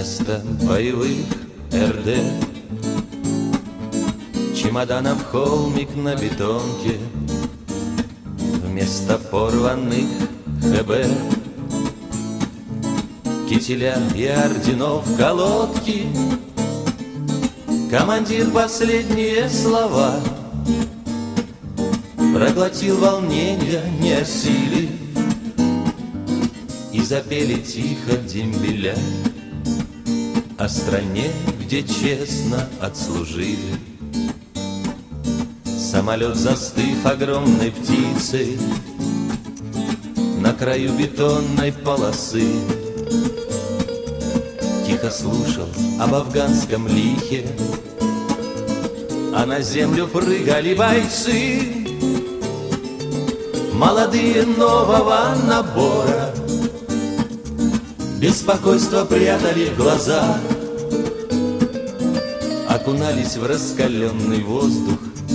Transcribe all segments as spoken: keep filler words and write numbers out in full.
Вместо боевых эр дэ, чемоданов холмик на бетонке, вместо порванных хэ бэ, кителя и орденов колодки. Командир последние слова проглотил волнение, не осилив, и запели тихо дембеля о стране, где честно отслужили. Самолет, застыв огромной птицей на краю бетонной полосы, тихо слушал об афганском лихе, а на землю прыгали бойцы, молодые нового набора. Беспокойство прятали в глазах, окунались в раскаленный воздух.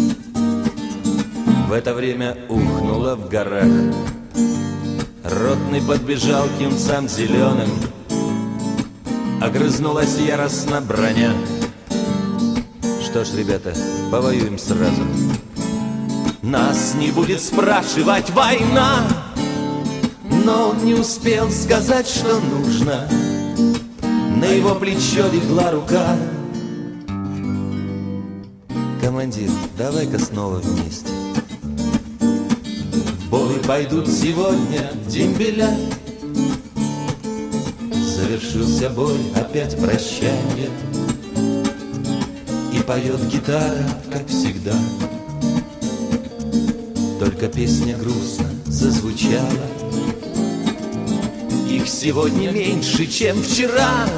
В это время ухнуло в горах. Ротный подбежал к юнцам зеленым, огрызнулась яростно броня. Что ж, ребята, повоюем сразу. Нас не будет спрашивать война. Но он не успел сказать, что нужно. На его плечо легла рука. Командир, давай-ка снова вместе. В бой пойдут сегодня дембеля. Завершился бой, опять прощанье, и поет гитара, как всегда. Только песня грустно зазвучала. Их сегодня меньше, чем вчера.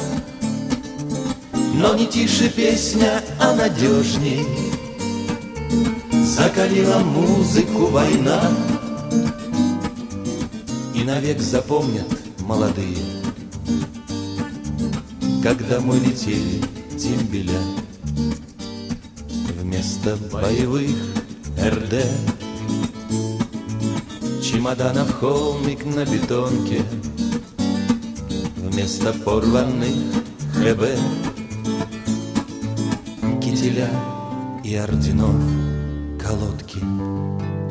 Но не тише песня, а надежней закалила музыку война. И навек запомнят молодые, когда мы летели дембеля. Вместо боевых эр дэ, чемоданов холмик на бетонке, вместо порванных хэ бэ, кителя и орденов колодки.